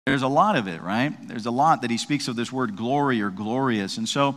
There's a lot of it, right? There's a lot that he speaks of this word glory or glorious. And so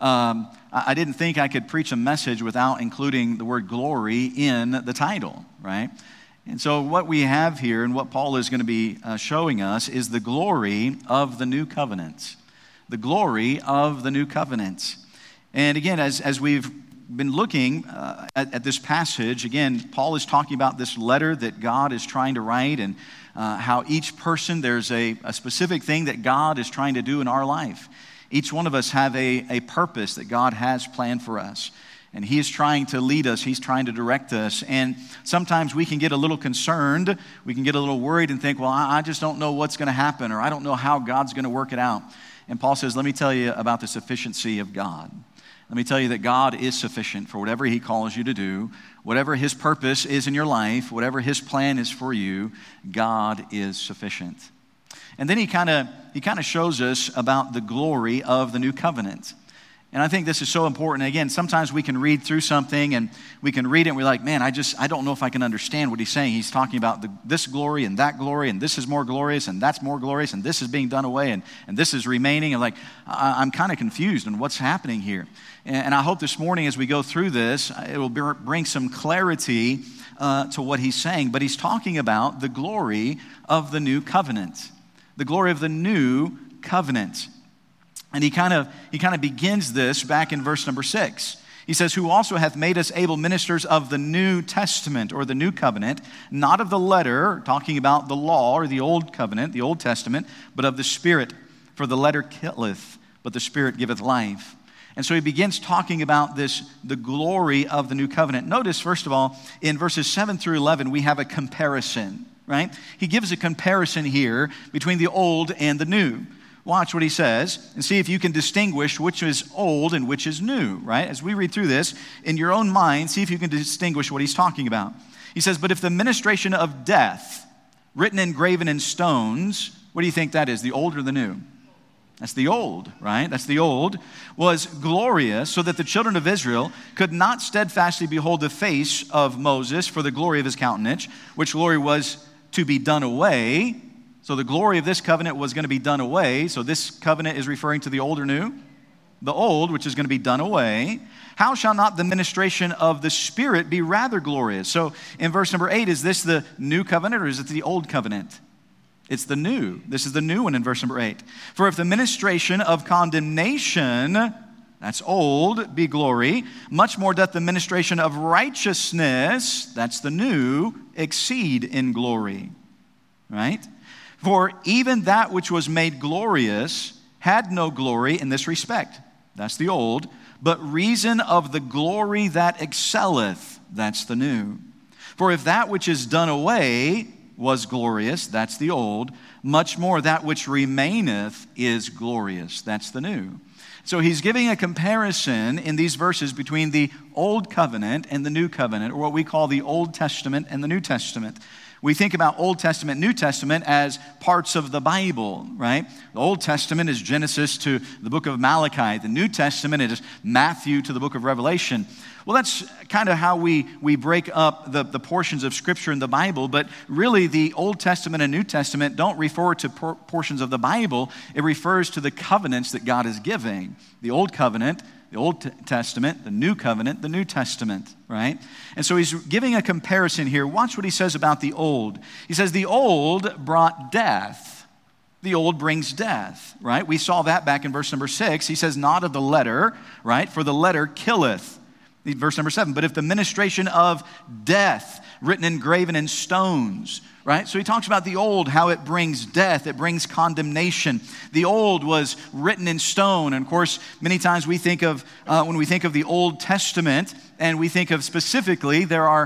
I didn't think I could preach a message without including the word glory in the title, right? And so what we have here and what Paul is going to be showing us is the glory of the new covenant. The glory of the new covenant. And again, as we've been looking at this passage, again, Paul is talking about this letter that God is trying to write and how each person, there's a specific thing that God is trying to do in our life. Each one of us have a purpose that God has planned for us. And He is trying to lead us. He's trying to direct us. And sometimes we can get a little concerned. We can get a little worried and think, well, I just don't know what's going to happen, or I don't know how God's going to work it out. And Paul says, let me tell you about the sufficiency of God. Let me tell you that God is sufficient for whatever He calls you to do, whatever His purpose is in your life, whatever His plan is for you, God is sufficient. And then he kind of shows us about the glory of the new covenant. And I think this is so important. Again, sometimes we can read through something and we can read it and we're like, man, I don't know if I can understand what he's saying. He's talking about this glory and this is more glorious and that's more glorious and this is being done away and this is remaining. And I'm kind of confused on what's happening here. And I hope this morning as we go through this, it will bring some clarity to what he's saying. But he's talking about the glory of the new covenant. The glory of the new covenant. And he kind of begins this back in verse number 6. He says, who also hath made us able ministers of the New Testament, or the New Covenant, not of the letter, talking about the law, or the Old Covenant, the Old Testament, but of the Spirit. For the letter killeth, but the Spirit giveth life. And so he begins talking about the glory of the New Covenant. Notice, first of all, in verses 7 through 11, we have a comparison, right? He gives a comparison here between the old and the new. Watch what he says and see if you can distinguish which is old and which is new, right? As we read through this, in your own mind, see if you can distinguish what he's talking about. He says, but if the ministration of death, written and graven in stones, what do you think that is, the old or the new? That's the old, right? That's the old, was glorious, so that the children of Israel could not steadfastly behold the face of Moses for the glory of his countenance, which glory was to be done away. So the glory of this covenant was going to be done away. So this covenant is referring to the old or new? The old, which is going to be done away. How shall not the ministration of the Spirit be rather glorious? So in verse number 8, is this the new covenant or is it the old covenant? It's the new. This is the new one in verse number 8. For if the ministration of condemnation, that's old, be glory, much more doth the ministration of righteousness, that's the new, exceed in glory. Right? For even that which was made glorious had no glory in this respect. That's the old. But reason of the glory that excelleth. That's the new. For if that which is done away was glorious. That's the old. Much more that which remaineth is glorious. That's the new. So he's giving a comparison in these verses between the Old Covenant and the New Covenant, or what we call the Old Testament and the New Testament. We think about Old Testament, New Testament as parts of the Bible, right? The Old Testament is Genesis to the book of Malachi. The New Testament is Matthew to the book of Revelation. Well, that's kind of how we break up the portions of Scripture in the Bible, but really the Old Testament and New Testament don't refer to portions of the Bible. It refers to the covenants that God is giving. The Old Covenant, the Old Testament, the New Covenant, the New Testament, right? And so he's giving a comparison here. Watch what he says about the old. He says, the old brought death. The old brings death, right? We saw that back in verse number 6. He says, not of the letter, right? For the letter killeth. Verse number 7, but if the ministration of death, written and graven in stones, right? So he talks about the old, how it brings death, it brings condemnation. The old was written in stone. And of course, many times we think of, when we think of the Old Testament, and we think of specifically, there are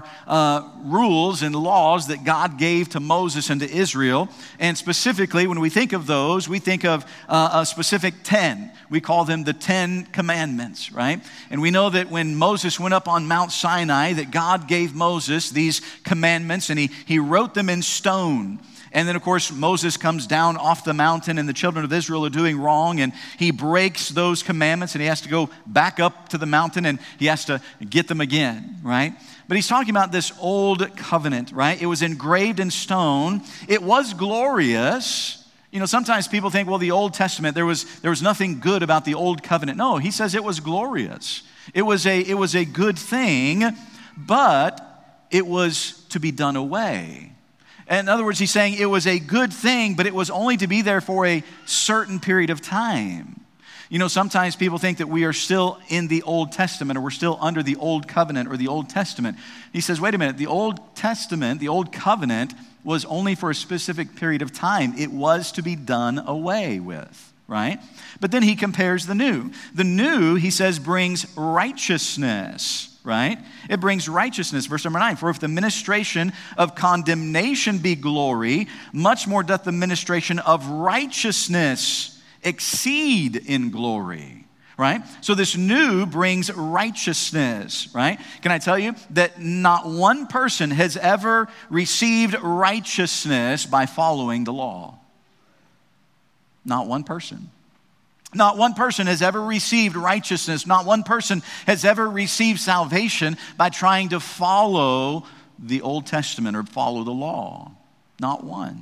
rules and laws that God gave to Moses and to Israel. And specifically, when we think of those, we think of a specific 10. We call them the 10 Commandments, right? And we know that when Moses went up on Mount Sinai, that God gave Moses these commandments, and he wrote them in stone. And then, of course, Moses comes down off the mountain and the children of Israel are doing wrong, and he breaks those commandments and he has to go back up to the mountain and he has to get them again, right? But he's talking about this old covenant, right? It was engraved in stone. It was glorious. You know, sometimes people think, well, the Old Testament, there was nothing good about the Old Covenant. No, he says it was glorious. It was a good thing, but it was to be done away. In other words, he's saying it was a good thing, but it was only to be there for a certain period of time. You know, sometimes people think that we are still in the Old Testament, or we're still under the Old Covenant or the Old Testament. He says, wait a minute, the Old Testament, the Old Covenant was only for a specific period of time. It was to be done away with, right? But then he compares the new. The new, he says, brings righteousness, right? It brings righteousness. Verse number 9, for if the ministration of condemnation be glory, much more doth the ministration of righteousness exceed in glory. Right? So this new brings righteousness, right? Can I tell you that not one person has ever received righteousness by following the law? Not one person. Not one person has ever received righteousness. Not one person has ever received salvation by trying to follow the Old Testament or follow the law. Not one.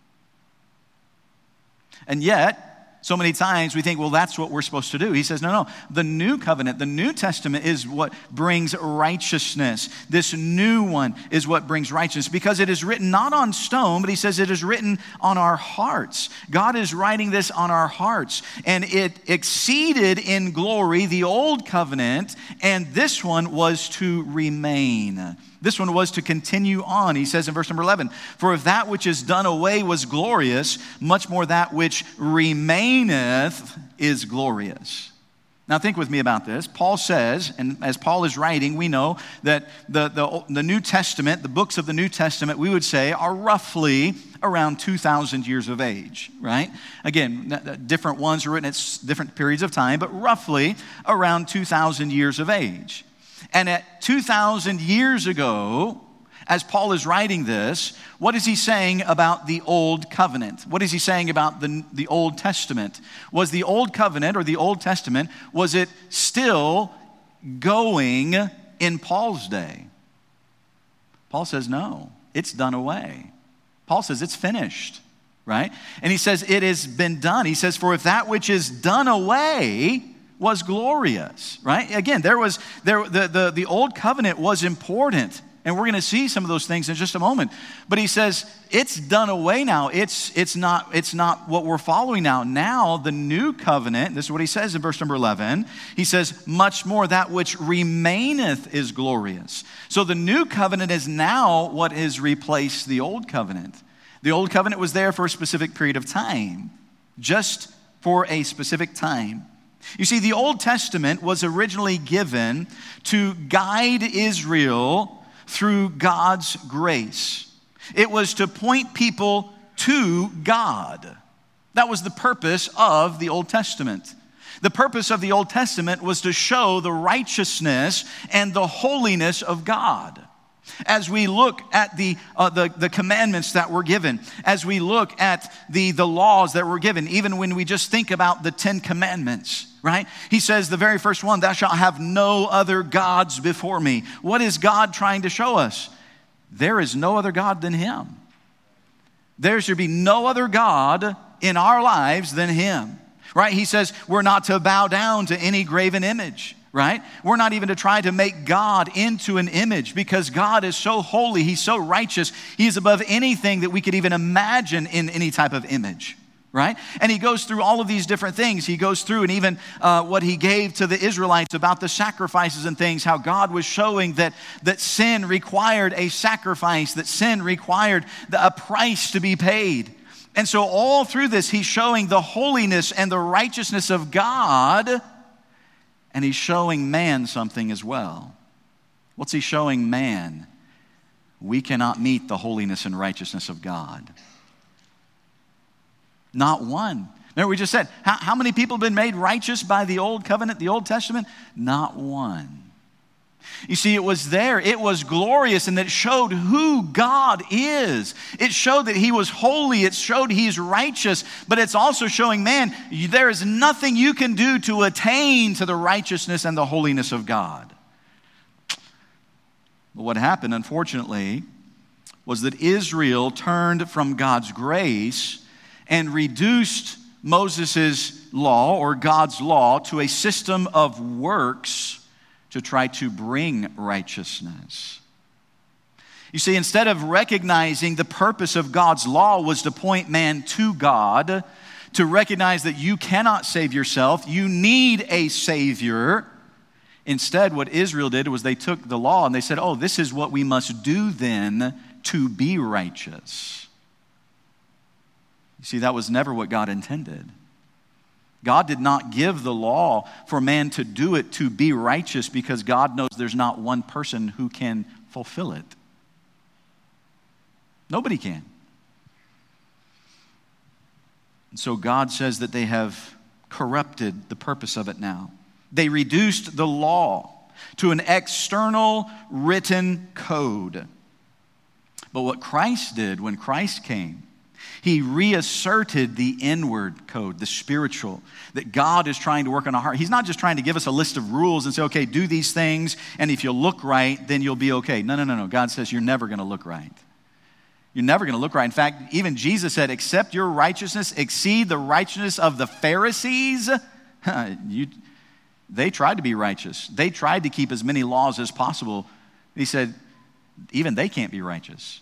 And yet, so many times we think, well, that's what we're supposed to do. He says, no. The new covenant, the New Testament is what brings righteousness. This new one is what brings righteousness because it is written not on stone, but he says it is written on our hearts. God is writing this on our hearts. And it exceeded in glory the old covenant, and this one was to remain. This one was to continue on. He says in verse number 11, for if that which is done away was glorious, much more that which remaineth is glorious. Now think with me about this. Paul says, and as Paul is writing, we know that the New Testament, the books of the New Testament, we would say are roughly around 2,000 years of age, right? Again, different ones are written at different periods of time, but roughly around 2,000 years of age. And at 2,000 years ago, as Paul is writing this, what is he saying about the Old Covenant? What is he saying about the Old Testament? Was the Old Covenant or the Old Testament, was it still going in Paul's day? Paul says, no, it's done away. Paul says it's finished, right? And he says it has been done. He says, for if that which is done away was glorious, right? Again, the Old Covenant was important. And we're going to see some of those things in just a moment. But he says, it's done away now. It's not what we're following now. Now, the new covenant, this is what he says in verse number 11. He says, much more that which remaineth is glorious. So the new covenant is now what has replaced the old covenant. The old covenant was there for a specific period of time. Just for a specific time. You see, the Old Testament was originally given to guide Israel through God's grace. It was to point people to God. That was the purpose of the Old Testament. The purpose of the Old Testament was to show the righteousness and the holiness of God. As we look at the commandments that were given, as we look at the laws that were given, even when we just think about the 10 commandments, right? He says the very first one, thou shalt have no other gods before me. What is God trying to show us? There is no other God than him. There should be no other God in our lives than him, right? He says we're not to bow down to any graven image. Right? We're not even to try to make God into an image because God is so holy, he's so righteous, he is above anything that we could even imagine in any type of image. Right? And he goes through all of these different things. He goes through and even what he gave to the Israelites about the sacrifices and things, how God was showing that sin required a sacrifice, that sin required a price to be paid. And so all through this, he's showing the holiness and the righteousness of God. And he's showing man something as well. What's he showing man? We cannot meet the holiness and righteousness of God. Not one. Remember we just said, how many people have been made righteous by the Old Covenant, the Old Testament? Not one. You see, it was there. It was glorious, and it showed who God is. It showed that he was holy. It showed he's righteous. But it's also showing, man, there is nothing you can do to attain to the righteousness and the holiness of God. But what happened, unfortunately, was that Israel turned from God's grace and reduced Moses' law or God's law to a system of works to try to bring righteousness. You see, instead of recognizing the purpose of God's law was to point man to God, to recognize that you cannot save yourself, you need a Savior. Instead, what Israel did was they took the law and they said, oh, this is what we must do then to be righteous. You see, that was never what God intended. God did not give the law for man to do it to be righteous because God knows there's not one person who can fulfill it. Nobody can. And so God says that they have corrupted the purpose of it now. They reduced the law to an external written code. But what Christ did when Christ came, he reasserted the inward code, the spiritual, that God is trying to work on our heart. He's not just trying to give us a list of rules and say, okay, do these things, and if you look right, then you'll be okay. No. God says you're never going to look right. You're never going to look right. In fact, even Jesus said, except your righteousness exceed the righteousness of the Pharisees. They tried to be righteous. They tried to keep as many laws as possible. He said, even they can't be righteous.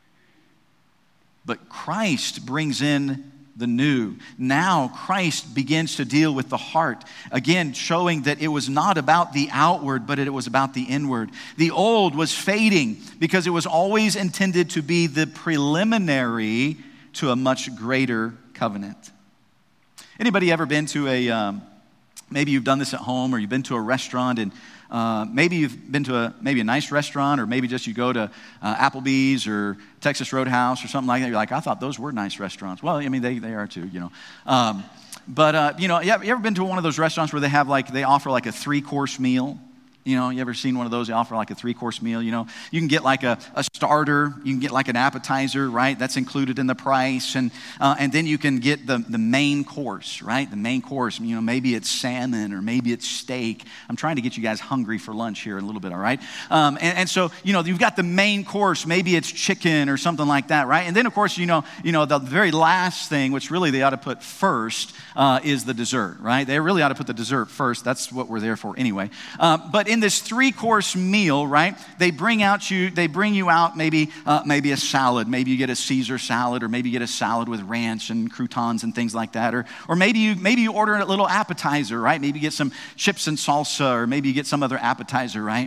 But Christ brings in the new. Now Christ begins to deal with the heart. Again, showing that it was not about the outward, but it was about the inward. The old was fading because it was always intended to be the preliminary to a much greater covenant. Anybody ever been to maybe you've done this at home, or you've been to a restaurant, and maybe you've been to a nice restaurant, or maybe just you go to Applebee's or Texas Roadhouse or something like that. You're like, I thought those were nice restaurants. Well, I mean, they are too, you know. You ever been to one of those restaurants where they offer like a 3-course meal? You know, you ever seen one of those? They offer like a 3-course meal, you know. You can get like a starter. You can get like an appetizer, right? That's included in the price. And then you can get the main course, right? The main course, you know, maybe it's salmon or maybe it's steak. I'm trying to get you guys hungry for lunch here in a little bit, all right? So, you know, you've got the main course. Maybe it's chicken or something like that, right? And then, of course, you know, the very last thing, which really they ought to put first, is the dessert, right? They really ought to put the dessert first. That's what we're there for anyway. But in this 3-course meal, right, they bring you out maybe a salad. Maybe you get a Caesar salad, or maybe you get a salad with ranch and croutons and things like that. Or maybe you order a little appetizer, right? Maybe you get some chips and salsa, or maybe you get some other appetizer, right?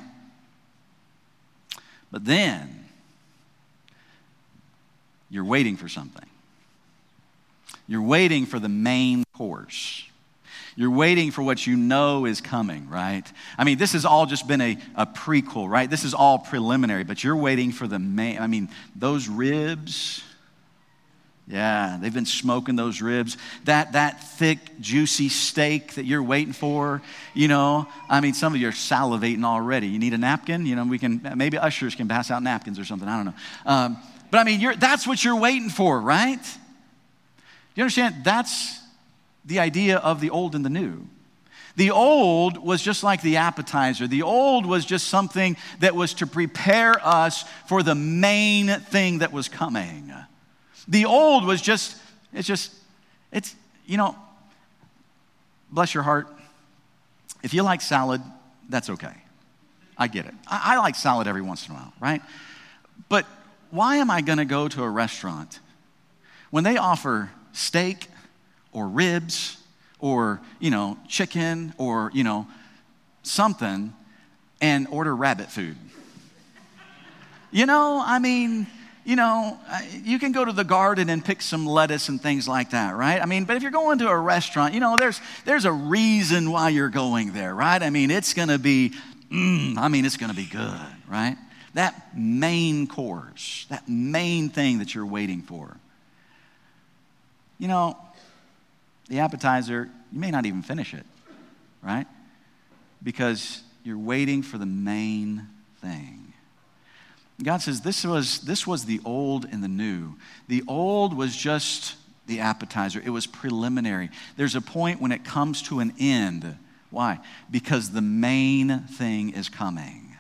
But then you're waiting for something. You're waiting for the main course. You're waiting for what you know is coming, right? I mean, this has all just been a prequel, right? This is all preliminary, but you're waiting for the main. I mean, those ribs, yeah, they've been smoking those ribs. That thick, juicy steak that you're waiting for, you know. I mean, some of you are salivating already. You need a napkin? You know, maybe ushers can pass out napkins or something. I don't know. But I mean, that's what you're waiting for, right? Do you understand? That's the idea of the old and the new. The old was just like the appetizer. The old was just something that was to prepare us for the main thing that was coming. The old was it's, you know, bless your heart. If you like salad, that's okay. I get it. I like salad every once in a while, right? But why am I going to go to a restaurant when they offer steak or ribs, or, you know, chicken, or, you know, something, and order rabbit food? You know, I mean, you know, you can go to the garden and pick some lettuce and things like that, right? I mean, but if you're going to a restaurant, you know, there's a reason why you're going there, right? I mean, it's going to be, it's going to be good, right? That main course, that main thing that you're waiting for. You know, the appetizer, you may not even finish it, right? Because you're waiting for the main thing. God says this was the old and the new. The old was just the appetizer. It was preliminary. There's a point when it comes to an end. Why? Because the main thing is coming.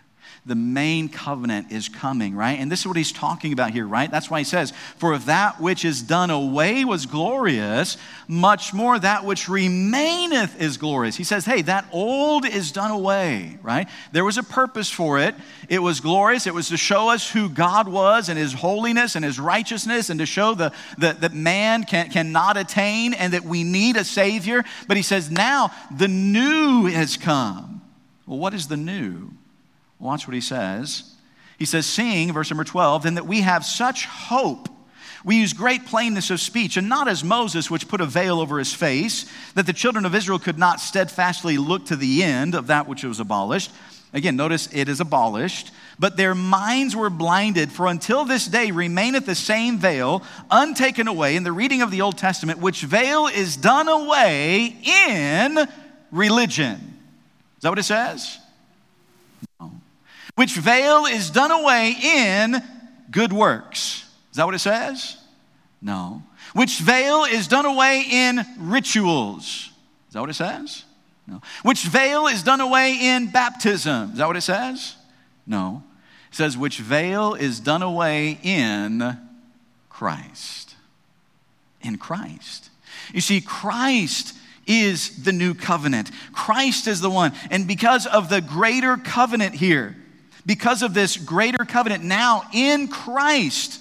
The main covenant is coming, right? And this is what he's talking about here, right? That's why he says, for if that which is done away was glorious, much more that which remaineth is glorious. He says, hey, that old is done away, right? There was a purpose for it. It was glorious. It was to show us who God was and his holiness and his righteousness, and to show that man cannot attain and that we need a Savior. But he says, now the new has come. Well, what is the new? Watch what he says. He says, seeing, verse number 12, then that we have such hope, we use great plainness of speech, and not as Moses, which put a veil over his face, that the children of Israel could not steadfastly look to the end of that which was abolished. Again, notice it is abolished. But their minds were blinded, for until this day remaineth the same veil, untaken away in the reading of the Old Testament, which veil is done away in religion. Is that what it says? No. Which veil is done away in good works. Is that what it says? No. Which veil is done away in rituals. Is that what it says? No. Which veil is done away in baptism. Is that what it says? No. It says, which veil is done away in Christ. In Christ. You see, Christ is the new covenant. Christ is the one. And because of the greater covenant here, because of this greater covenant now in Christ,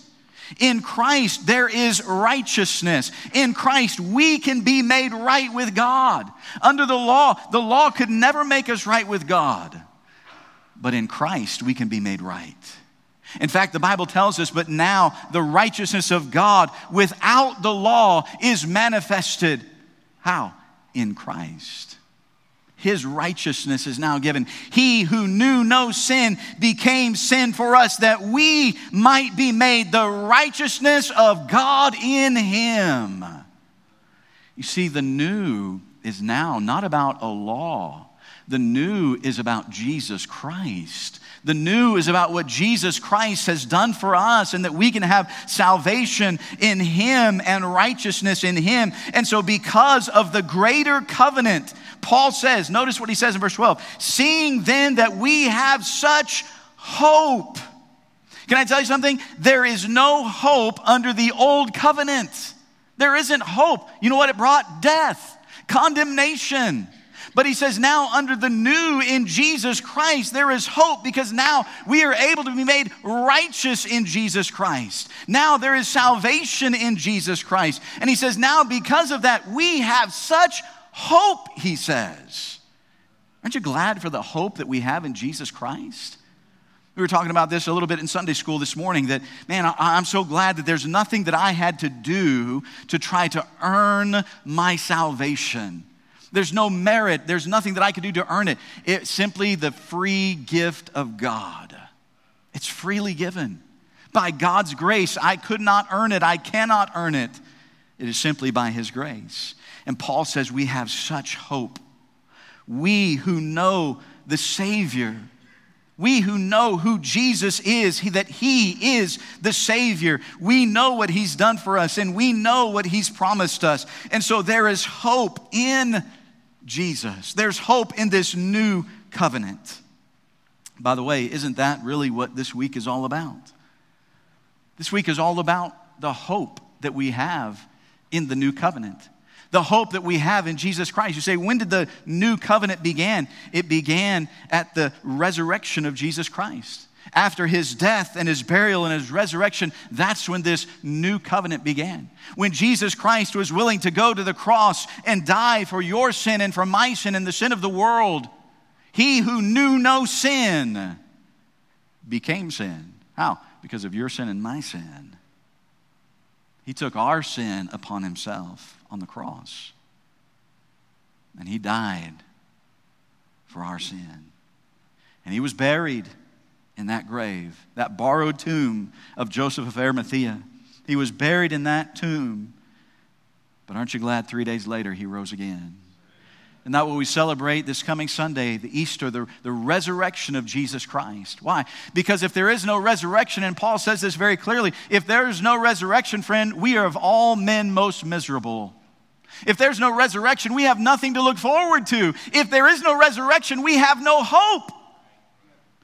there is righteousness. In Christ, we can be made right with God. Under the law could never make us right with God. But in Christ, we can be made right. In fact, the Bible tells us, but now the righteousness of God without the law is manifested. How? In Christ. His righteousness is now given. He who knew no sin became sin for us, that we might be made the righteousness of God in him. You see, the new is now not about a law. The new is about Jesus Christ. The new is about what Jesus Christ has done for us, and that we can have salvation in him and righteousness in him. And so because of the greater covenant, Paul says, notice what he says in verse 12, seeing then that we have such hope. Can I tell you something? There is no hope under the old covenant. There isn't hope. You know what it brought? Death, condemnation. But he says now under the new in Jesus Christ, there is hope, because now we are able to be made righteous in Jesus Christ. Now there is salvation in Jesus Christ. And he says now because of that, we have such hope, he says. Aren't you glad for the hope that we have in Jesus Christ? We were talking about this a little bit in Sunday school this morning, that, man, I'm so glad that there's nothing that I had to do to try to earn my salvation. There's no merit. There's nothing that I could do to earn it. It's simply the free gift of God. It's freely given. By God's grace, I could not earn it. I cannot earn it. It is simply by his grace. And Paul says we have such hope. We who know the Savior, we who know who Jesus is, that he is the Savior. We know what he's done for us, and we know what he's promised us. And so there is hope in Jesus. There's hope in this new covenant. By the way, isn't that really what this week is all about? This week is all about the hope that we have in the new covenant. The hope that we have in Jesus Christ. You say, when did the new covenant begin? It began at the resurrection of Jesus Christ. After his death and his burial and his resurrection, that's when this new covenant began. When Jesus Christ was willing to go to the cross and die for your sin and for my sin and the sin of the world, he who knew no sin became sin. How? Because of your sin and my sin. He took our sin upon himself on the cross. And he died for our sin. And he was buried in that grave, that borrowed tomb of Joseph of Arimathea. He was buried in that tomb. But aren't you glad 3 days later he rose again? And that's what we celebrate this coming Sunday, the Easter, the resurrection of Jesus Christ. Why? Because if there is no resurrection, and Paul says this very clearly, if there is no resurrection, friend, we are of all men most miserable. If there's no resurrection, we have nothing to look forward to. If there is no resurrection, we have no hope.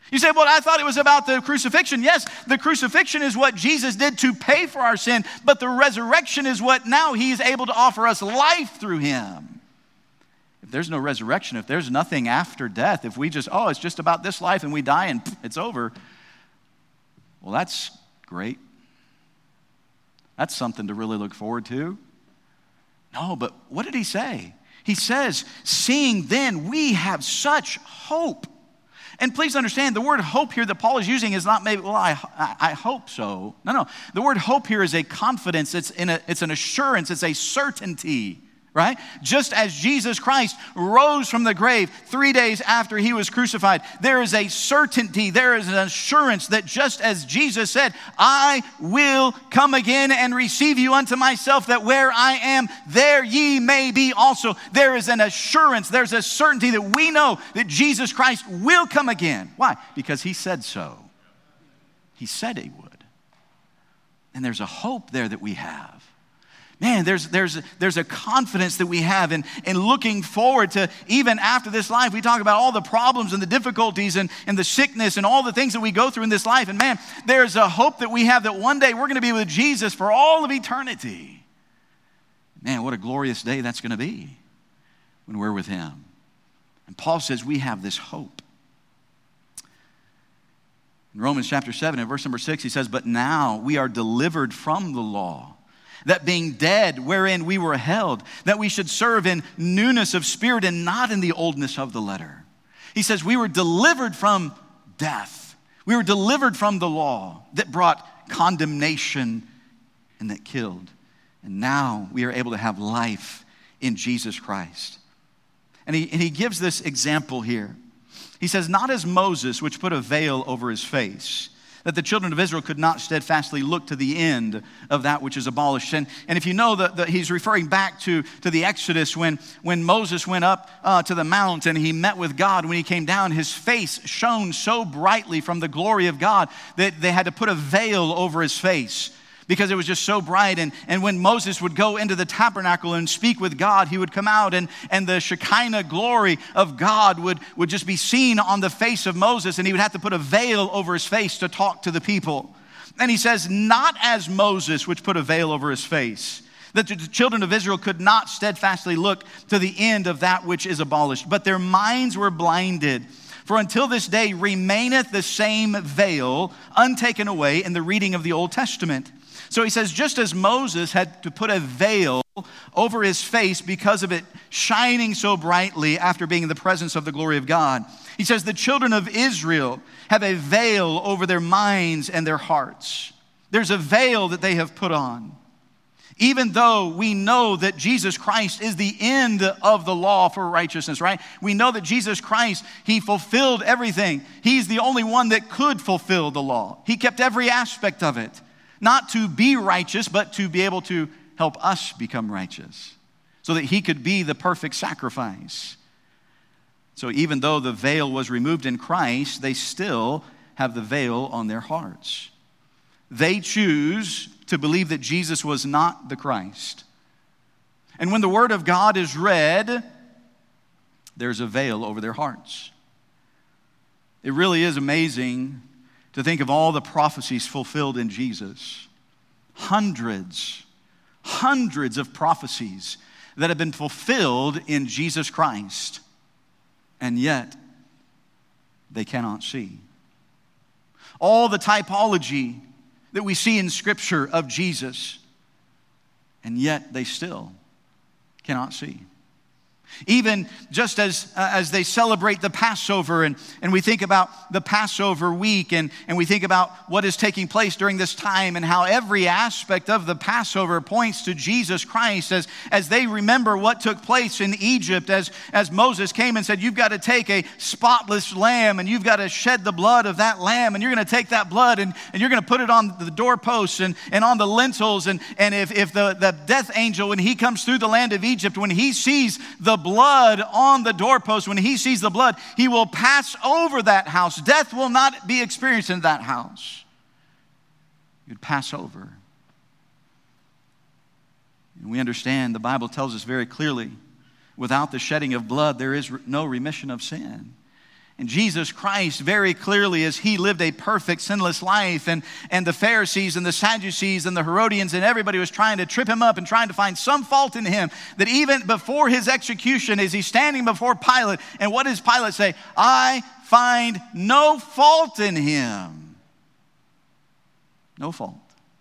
You say, well, I thought it was about the crucifixion. Yes, the crucifixion is what Jesus did to pay for our sin, but the resurrection is what now he is able to offer us life through him. If there's no resurrection, if there's nothing after death, if we just, it's just about this life and we die and it's over, well, that's great. That's something to really look forward to. No, but what did he say? He says, seeing then we have such hope. And please understand, the word hope here that Paul is using is not maybe, well, I hope so. No. The word hope here is a confidence. It's an assurance. It's a certainty, right? Just as Jesus Christ rose from the grave 3 days after he was crucified, there is a certainty, there is an assurance that just as Jesus said, I will come again and receive you unto myself, that where I am, there ye may be also. There is an assurance, there's a certainty that we know that Jesus Christ will come again. Why? Because he said so. He said he would. And there's a hope there that we have. Man, there's a confidence that we have in looking forward to, even after this life. We talk about all the problems and the difficulties and the sickness and all the things that we go through in this life. And man, there's a hope that we have that one day we're going to be with Jesus for all of eternity. Man, what a glorious day that's going to be when we're with him. And Paul says we have this hope. In Romans chapter 7 and verse number 6, he says, but now we are delivered from the law, that being dead wherein we were held, that we should serve in newness of spirit and not in the oldness of the letter. He says we were delivered from death. We were delivered from the law that brought condemnation and that killed. And now we are able to have life in Jesus Christ. And he gives this example here. He says, not as Moses, which put a veil over his face, that the children of Israel could not steadfastly look to the end of that which is abolished. And if you know that he's referring back to the Exodus when Moses went up to the mount and he met with God. When he came down, his face shone so brightly from the glory of God that they had to put a veil over his face, because it was just so bright. And when Moses would go into the tabernacle and speak with God, he would come out and the Shekinah glory of God would just be seen on the face of Moses, and he would have to put a veil over his face to talk to the people. And he says, not as Moses, which put a veil over his face, that the children of Israel could not steadfastly look to the end of that which is abolished, but their minds were blinded. For until this day remaineth the same veil untaken away in the reading of the Old Testament. So he says, just as Moses had to put a veil over his face because of it shining so brightly after being in the presence of the glory of God, he says the children of Israel have a veil over their minds and their hearts. There's a veil that they have put on. Even though we know that Jesus Christ is the end of the law for righteousness, right? We know that Jesus Christ, he fulfilled everything. He's the only one that could fulfill the law. He kept every aspect of it. Not to be righteous, but to be able to help us become righteous, so that he could be the perfect sacrifice. So even though the veil was removed in Christ, they still have the veil on their hearts. They choose to believe that Jesus was not the Christ. And when the word of God is read, there's a veil over their hearts. It really is amazing to think of all the prophecies fulfilled in Jesus. Hundreds of prophecies that have been fulfilled in Jesus Christ. And yet, they cannot see. All the typology that we see in Scripture of Jesus, and yet they still cannot see. Even just as they celebrate the Passover, and we think about the Passover week, and we think about what is taking place during this time, and how every aspect of the Passover points to Jesus Christ, as they remember what took place in Egypt, as Moses came and said, you've got to take a spotless lamb, and you've got to shed the blood of that lamb, and you're going to take that blood, and you're going to put it on the doorposts and on the lintels, and if the death angel, when he comes through the land of Egypt, when he sees the blood on the doorpost, when he sees the blood, he will pass over that house. Death will not be experienced in that house. You'd pass over. And we understand the Bible tells us very clearly, without the shedding of blood, there is no remission of sin. And Jesus Christ, very clearly, as he lived a perfect, sinless life, and the Pharisees and the Sadducees and the Herodians and everybody was trying to trip him up and trying to find some fault in him, that even before his execution, as he's standing before Pilate, and what does Pilate say? I find no fault in him. No fault.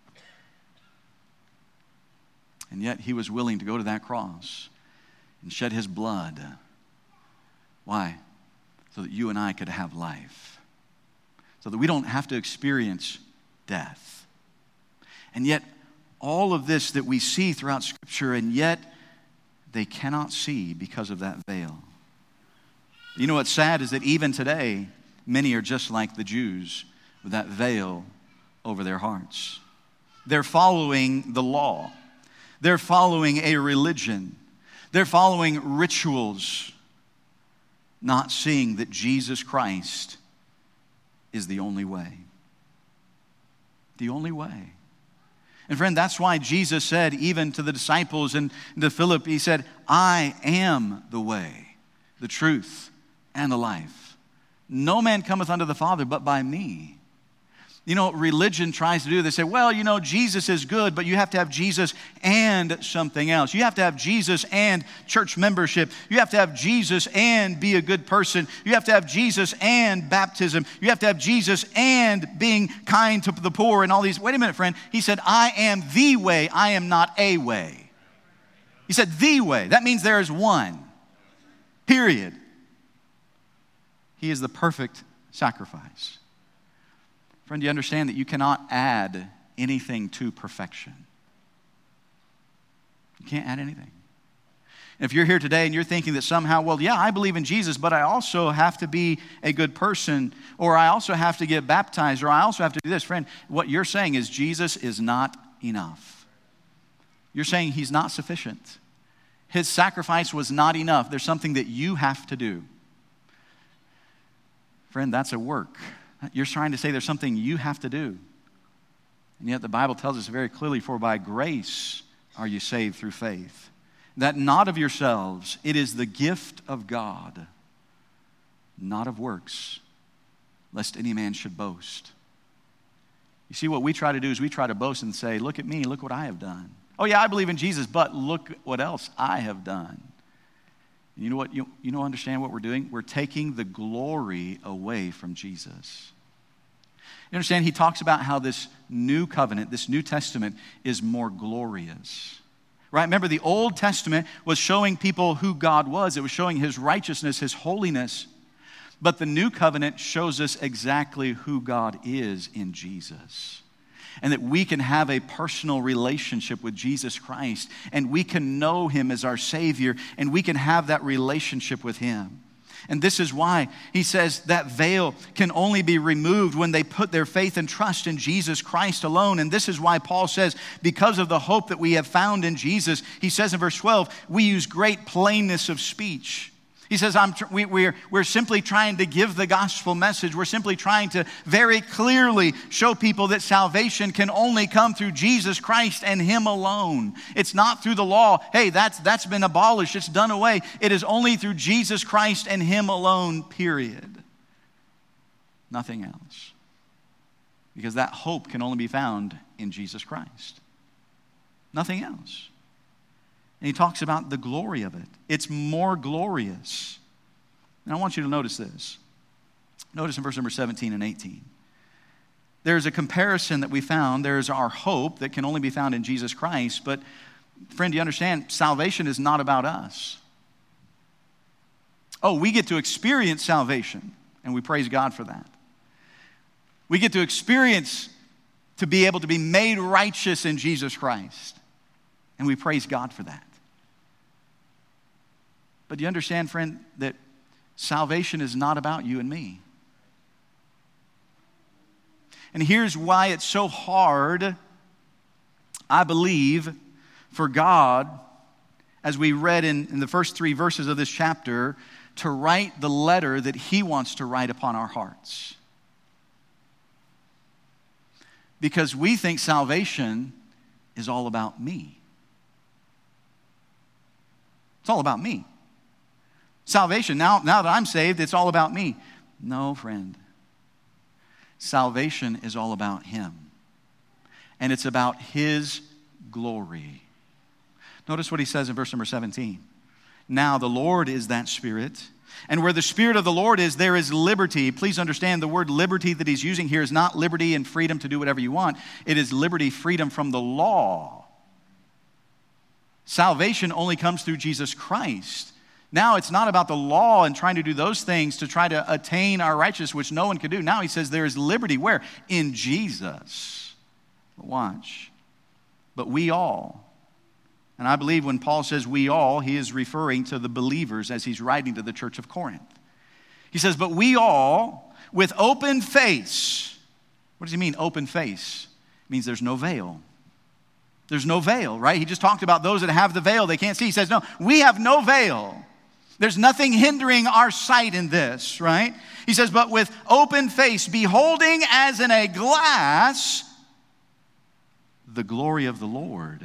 And yet he was willing to go to that cross and shed his blood. Why? So that you and I could have life. So that we don't have to experience death. And yet, all of this that we see throughout Scripture, and yet they cannot see because of that veil. You know what's sad is that even today, many are just like the Jews with that veil over their hearts. They're following the law. They're following a religion. They're following rituals, not seeing that Jesus Christ is the only way. The only way. And friend, that's why Jesus said, even to the disciples and to Philip, he said, I am the way, the truth, and the life. No man cometh unto the Father but by me. You know what religion tries to do? They say, well, you know, Jesus is good, but you have to have Jesus and something else. You have to have Jesus and church membership. You have to have Jesus and be a good person. You have to have Jesus and baptism. You have to have Jesus and being kind to the poor and all these. Wait a minute, friend. He said, I am the way. I am not a way. He said, the way. That means there is one. Period. He is the perfect sacrifice. Friend, do you understand that you cannot add anything to perfection? You can't add anything. And if you're here today and you're thinking that somehow, well, yeah, I believe in Jesus, but I also have to be a good person, or I also have to get baptized, or I also have to do this. Friend, what you're saying is Jesus is not enough. You're saying he's not sufficient. His sacrifice was not enough. There's something that you have to do. Friend, that's a work. You're trying to say there's something you have to do. And yet the Bible tells us very clearly, for by grace are you saved through faith. That not of yourselves, it is the gift of God, not of works, lest any man should boast. You see, what we try to do is we try to boast and say, look at me, look what I have done. Oh yeah, I believe in Jesus, but look what else I have done. You know what? You understand what we're doing? We're taking the glory away from Jesus. You understand? He talks about how this new covenant, this New Testament, is more glorious. Right? Remember, the Old Testament was showing people who God was. It was showing his righteousness, his holiness. But the new covenant shows us exactly who God is in Jesus. And that we can have a personal relationship with Jesus Christ, and we can know him as our Savior, and we can have that relationship with him. And this is why he says that veil can only be removed when they put their faith and trust in Jesus Christ alone. And this is why Paul says, because of the hope that we have found in Jesus, he says in verse 12, we use great plainness of speech. He says, we're simply trying to give the gospel message. We're simply trying to very clearly show people that salvation can only come through Jesus Christ and him alone. It's not through the law. Hey, that's been abolished. It's done away. It is only through Jesus Christ and him alone, period. Nothing else. Because that hope can only be found in Jesus Christ. Nothing else. And he talks about the glory of it. It's more glorious. And I want you to notice this. Notice in verse number 17 and 18. There's a comparison that we found. There's our hope that can only be found in Jesus Christ. But, friend, do you understand? Salvation is not about us. Oh, we get to experience salvation, and we praise God for that. We get to experience to be able to be made righteous in Jesus Christ, and we praise God for that. But do you understand, friend, that salvation is not about you and me? And here's why it's so hard, I believe, for God, as we read in the first 3 verses of this chapter, to write the letter that he wants to write upon our hearts. Because we think salvation is all about me. It's all about me. Salvation, now that I'm saved, it's all about me. No, friend. Salvation is all about him. And it's about his glory. Notice what he says in verse number 17. Now the Lord is that Spirit, and where the Spirit of the Lord is, there is liberty. Please understand the word liberty that he's using here is not liberty and freedom to do whatever you want. It is liberty, freedom from the law. Salvation only comes through Jesus Christ. Now it's not about the law and trying to do those things to try to attain our righteousness, which no one can do. Now he says there is liberty. Where? In Jesus. Watch. But we all. And I believe when Paul says we all, he is referring to the believers as he's writing to the church of Corinth. He says, but we all, with open face. What does he mean, open face? It means there's no veil. There's no veil, right? He just talked about those that have the veil. They can't see. He says, no, we have no veil. There's nothing hindering our sight in this, right? He says, but with open face, beholding as in a glass the glory of the Lord,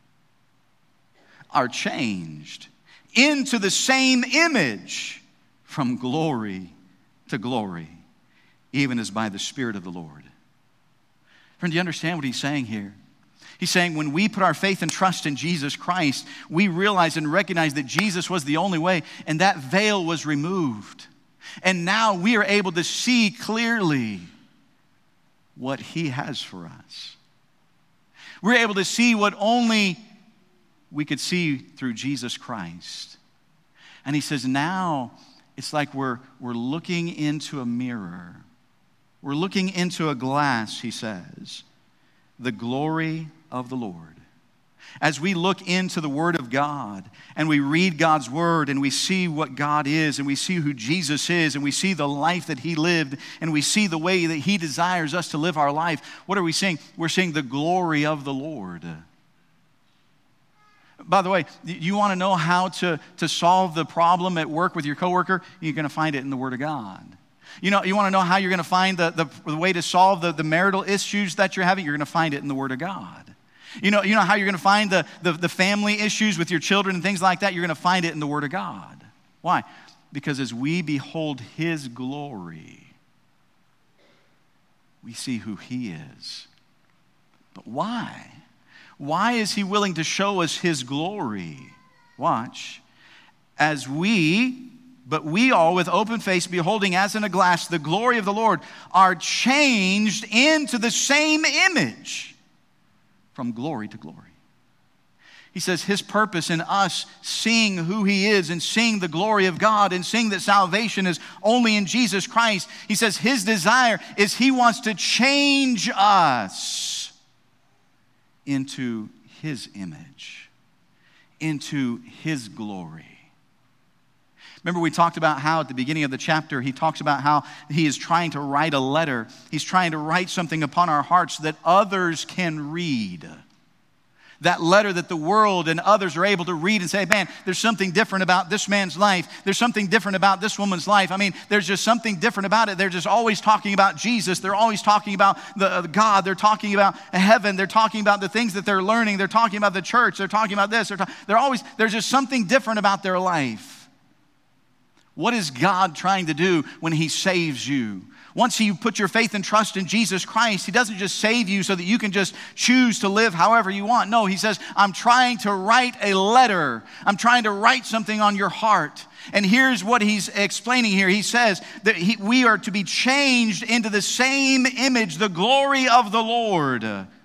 are changed into the same image from glory to glory, even as by the Spirit of the Lord. Friend, do you understand what he's saying here? He's saying when we put our faith and trust in Jesus Christ, we realize and recognize that Jesus was the only way, and that veil was removed. And now we are able to see clearly what he has for us. We're able to see what only we could see through Jesus Christ. And he says now it's like we're looking into a mirror. We're looking into a glass, he says. The glory of the Lord. As we look into the Word of God and we read God's Word and we see what God is and we see who Jesus is and we see the life that he lived and we see the way that he desires us to live our life, what are we seeing? We're seeing the glory of the Lord. By the way, you want to know how to solve the problem at work with your coworker? You're going to find it in the Word of God. You want to know how you're going to find the way to solve the marital issues that you're having? You're going to find it in the Word of God. You know how you're going to find the family issues with your children and things like that? You're going to find it in the Word of God. Why? Because as we behold his glory, we see who he is. But why? Why is he willing to show us his glory? Watch. But we all with open face, beholding as in a glass the glory of the Lord, are changed into the same image from glory to glory. He says his purpose in us seeing who he is and seeing the glory of God and seeing that salvation is only in Jesus Christ. He says his desire is he wants to change us into his image, into his glory. Remember we talked about how at the beginning of the chapter, he talks about how he is trying to write a letter. He's trying to write something upon our hearts that others can read. That letter that the world and others are able to read and say, man, there's something different about this man's life. There's something different about this woman's life. I mean, there's just something different about it. They're just always talking about Jesus. They're always talking about the God. They're talking about heaven. They're talking about the things that they're learning. They're talking about the church. They're talking about this. There's just something different about their life. What is God trying to do when he saves you? Once you put your faith and trust in Jesus Christ, he doesn't just save you so that you can just choose to live however you want. No, he says, I'm trying to write a letter. I'm trying to write something on your heart. And here's what he's explaining here. He says that we are to be changed into the same image, the glory of the Lord.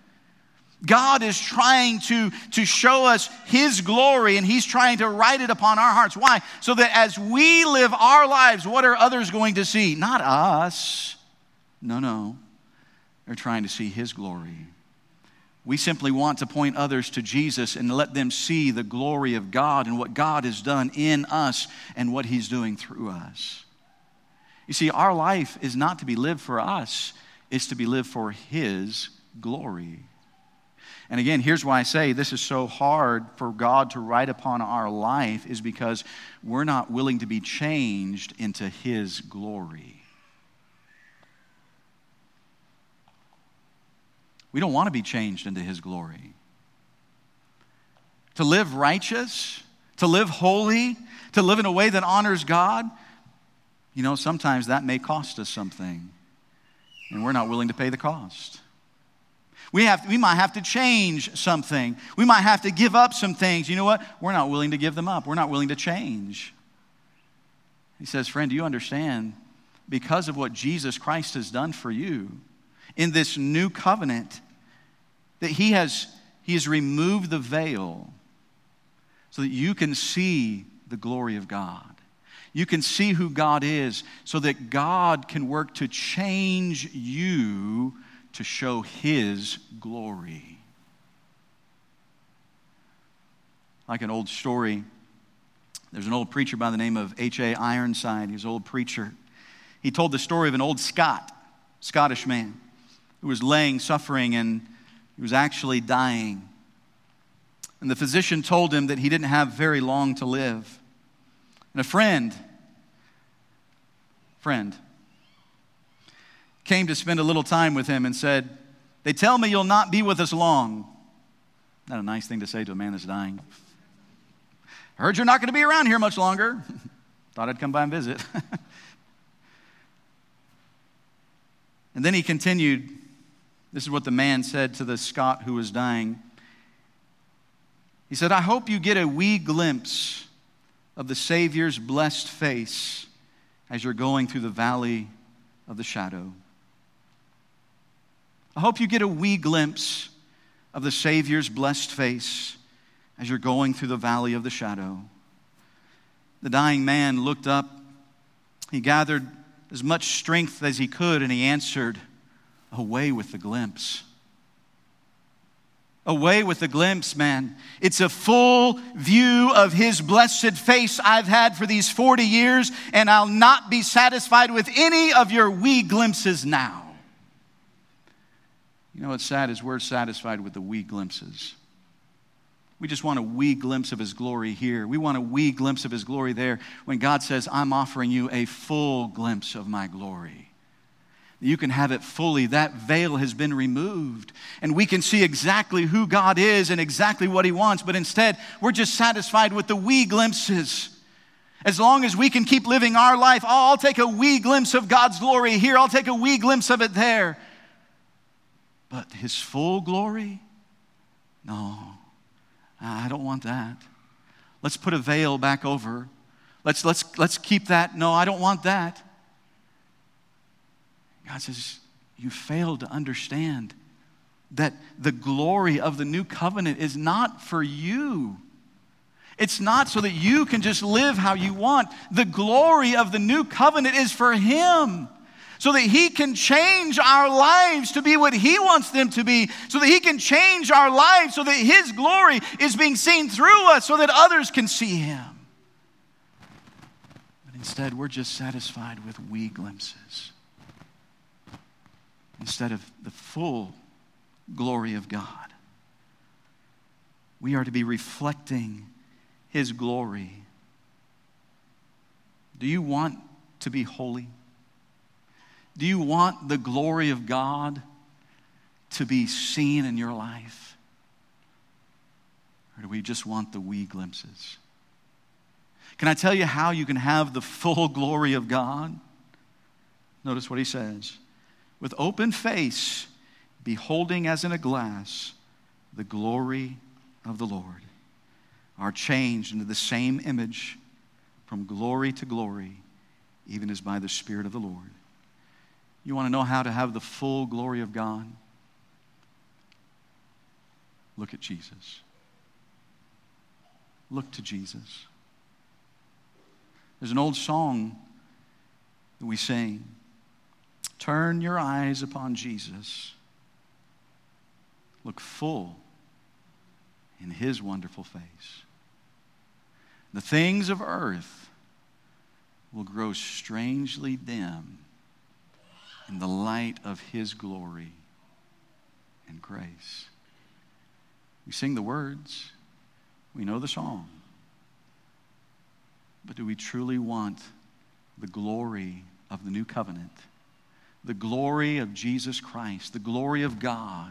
God is trying to show us his glory, and he's trying to write it upon our hearts. Why? So that as we live our lives, what are others going to see? Not us. No. They're trying to see his glory. We simply want to point others to Jesus and let them see the glory of God and what God has done in us and what he's doing through us. You see, our life is not to be lived for us. It's to be lived for his glory. And again, here's why I say this is so hard for God to write upon our life is because we're not willing to be changed into his glory. We don't want to be changed into his glory. To live righteous, to live holy, to live in a way that honors God, You know, sometimes that may cost us something, and we're not willing to pay the cost. We might have to change something. We might have to give up some things. You know what? We're not willing to give them up. We're not willing to change. He says, friend, do you understand? Because of what Jesus Christ has done for you in this new covenant, that He has removed the veil so that you can see the glory of God. You can see who God is, so that God can work to change you to show His glory. Like an old story, there's an old preacher by the name of H.A. Ironside. He was an old preacher. He told the story of an old Scottish man, who was laying suffering, and he was actually dying. And the physician told him that he didn't have very long to live. And a friend came to spend a little time with him and said, "They tell me you'll not be with us long." Not a nice thing to say to a man that's dying. "I heard you're not going to be around here much longer. Thought I'd come by and visit." And then he continued. This is what the man said to the Scot who was dying. He said, "I hope you get a wee glimpse of the Savior's blessed face as you're going through the valley of the shadow." I hope you get a wee glimpse of the Savior's blessed face as you're going through the valley of the shadow. The dying man looked up. He gathered as much strength as he could, and he answered, "Away with the glimpse. Away with the glimpse, man. It's a full view of His blessed face I've had for these 40 years, and I'll not be satisfied with any of your wee glimpses now." You know what's sad is we're satisfied with the wee glimpses. We just want a wee glimpse of His glory here. We want a wee glimpse of His glory there, when God says, "I'm offering you a full glimpse of my glory." You can have it fully. That veil has been removed, and we can see exactly who God is and exactly what He wants, but instead we're just satisfied with the wee glimpses. As long as we can keep living our life, "Oh, I'll take a wee glimpse of God's glory here, I'll take a wee glimpse of it there." But His full glory? No, I don't want that. Let's put a veil back over. Let's keep that. No, I don't want that. God says, you failed to understand that the glory of the new covenant is not for you. It's not so that you can just live how you want. The glory of the new covenant is for Him, so that He can change our lives to be what He wants them to be, so that He can change our lives so that His glory is being seen through us, so that others can see Him. But instead, we're just satisfied with wee glimpses, instead of the full glory of God. We are to be reflecting His glory. Do you want to be holy? Do you want the glory of God to be seen in your life? Or do we just want the wee glimpses? Can I tell you how you can have the full glory of God? Notice what he says. With open face, beholding as in a glass the glory of the Lord, are changed into the same image from glory to glory, even as by the Spirit of the Lord. You want to know how to have the full glory of God? Look at Jesus. Look to Jesus. There's an old song that we sing. Turn your eyes upon Jesus. Look full in His wonderful face. The things of earth will grow strangely dim in the light of His glory and grace. We sing the words. We know the song. But do we truly want the glory of the new covenant? The glory of Jesus Christ, the glory of God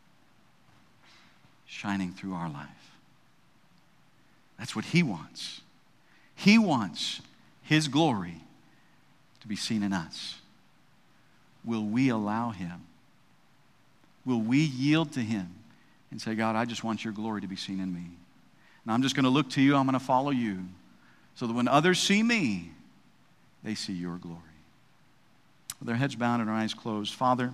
shining through our life. That's what He wants. He wants His glory to be seen in us? Will we allow him? Will we yield to him and say, God, I just want your glory to be seen in me. And I'm just going to look to you. I'm going to follow you so that when others see me, they see your glory. With their heads bowed and our eyes closed, Father,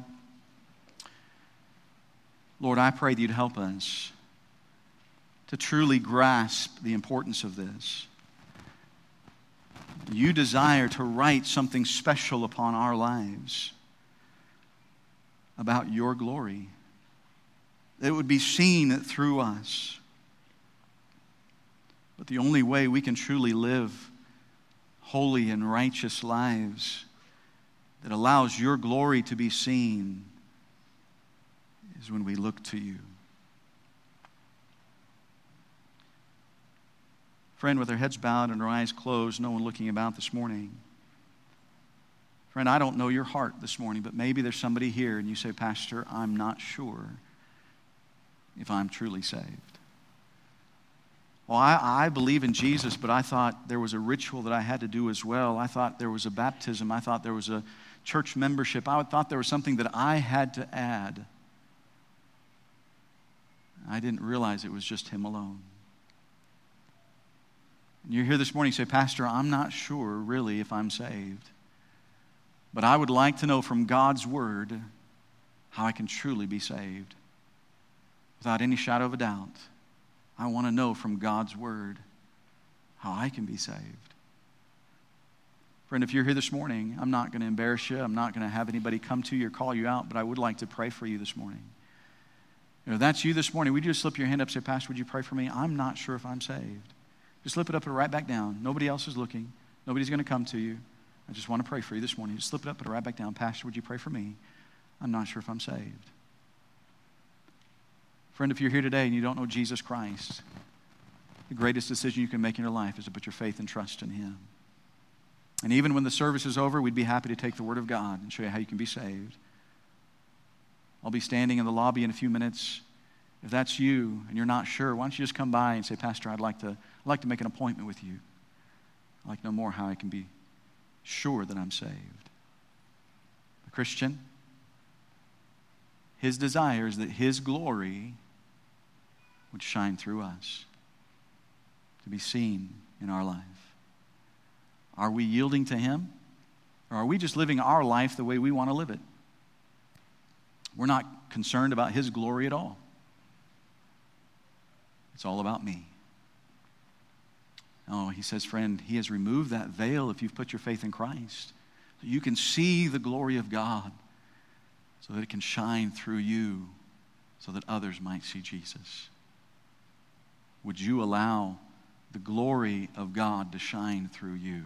Lord, I pray that you'd help us to truly grasp the importance of this. You desire to write something special upon our lives about your glory. That it would be seen through us. But the only way we can truly live holy and righteous lives that allows your glory to be seen is when we look to you. Friend, with our heads bowed and our eyes closed, no one looking about this morning. Friend, I don't know your heart this morning, but maybe there's somebody here and you say, Pastor, I'm not sure if I'm truly saved. Well, I believe in Jesus, but I thought there was a ritual that I had to do as well. I thought there was a baptism. I thought there was a church membership. I thought there was something that I had to add. I didn't realize it was just him alone. And you're here this morning, you say, Pastor, I'm not sure really if I'm saved. But I would like to know from God's word how I can truly be saved. Without any shadow of a doubt, I want to know from God's word how I can be saved. Friend, if you're here this morning, I'm not going to embarrass you. I'm not going to have anybody come to you or call you out, but I would like to pray for you this morning. If that's you this morning, would you just slip your hand up and say, Pastor, would you pray for me? I'm not sure if I'm saved. Just slip it up and right back down. Nobody else is looking. Nobody's going to come to you. I just want to pray for you this morning. Just slip it up and right back down. Pastor, would you pray for me? I'm not sure if I'm saved. Friend, if you're here today and you don't know Jesus Christ, the greatest decision you can make in your life is to put your faith and trust in him. And even when the service is over, we'd be happy to take the word of God and show you how you can be saved. I'll be standing in the lobby in a few minutes. If that's you and you're not sure, why don't you just come by and say, Pastor, I'd like to make an appointment with you. I'd like to know more how I can be sure that I'm saved. The Christian, his desire is that his glory would shine through us, to be seen in our life. Are we yielding to him? Or are we just living our life the way we want to live it? We're not concerned about his glory at all. It's all about me. Oh, he says, friend, he has removed that veil if you've put your faith in Christ. So you can see the glory of God so that it can shine through you so that others might see Jesus. Would you allow the glory of God to shine through you?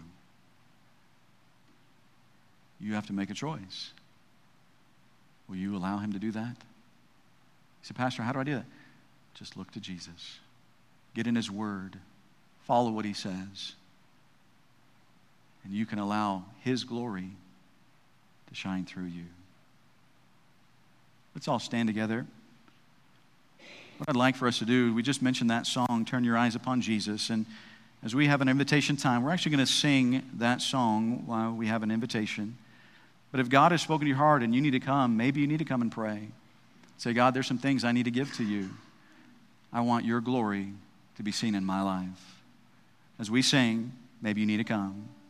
You have to make a choice. Will you allow him to do that? He said, Pastor, how do I do that? Just look to Jesus. Get in his word. Follow what he says. And you can allow his glory to shine through you. Let's all stand together. What I'd like for us to do, we just mentioned that song, Turn Your Eyes Upon Jesus. And as we have an invitation time, we're actually going to sing that song while we have an invitation. But if God has spoken to your heart and you need to come, maybe you need to come and pray. Say, God, there's some things I need to give to you. I want your glory to be seen in my life. As we sing, maybe you need to come.